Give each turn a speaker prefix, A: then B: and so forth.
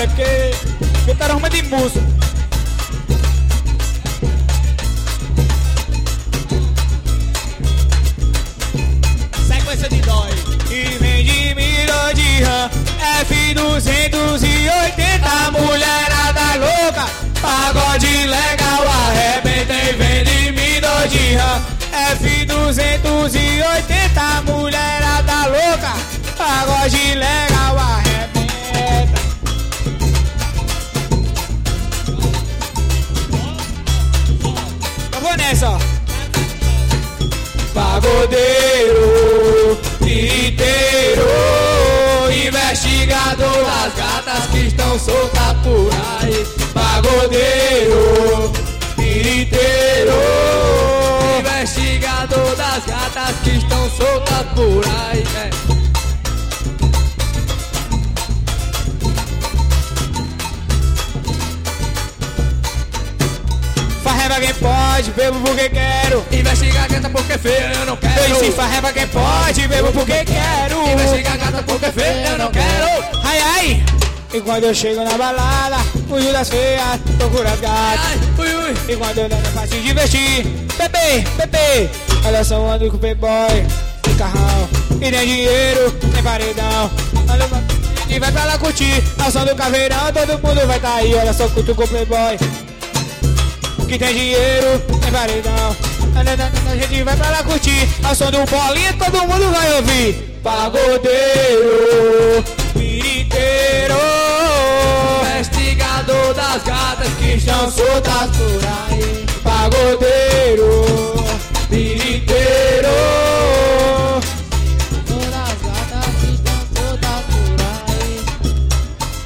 A: velho, porque eu quero arrumar de música. Sequência de dói. E vem de Mirandinha, F280, mulherada louca, pagode legal, arrebenta e vem de Mirandinha, F280, mulherada louca, pagode legal, arrebenta. Eu vou nessa, ó. Pagodeiro, inteiro, investigador das gatas que estão soltas por aí. Pagodeiro, inteiro, investigador das gatas que estão soltas por aí. Farreba quem pode, bebo porque quero.
B: Investiga a gata porque feia, eu não quero.
A: Eu disse farreba quem pode, bebo porque quero.
B: Investiga a gata porque feia, eu não quero.
A: Ai, ai. E quando eu chego na balada, fujo das feias, procuro as gatas.
B: Ai, ui, ui.
A: E quando eu não é fácil de investir, bebê, bebê. Olha só, ando com o playboy, de carrão. E nem dinheiro, nem paredão. E vai pra lá curtir, ao som do caveirão, todo mundo vai tá aí. Olha só, curto com o playboy, que tem dinheiro, tem paredão. A gente vai pra lá curtir, ao som do bolinha, todo mundo vai ouvir. Pagodeiro, piriteiro,
B: Investigador das gatas que estão
A: estão soltas por aí. Pagodeiro.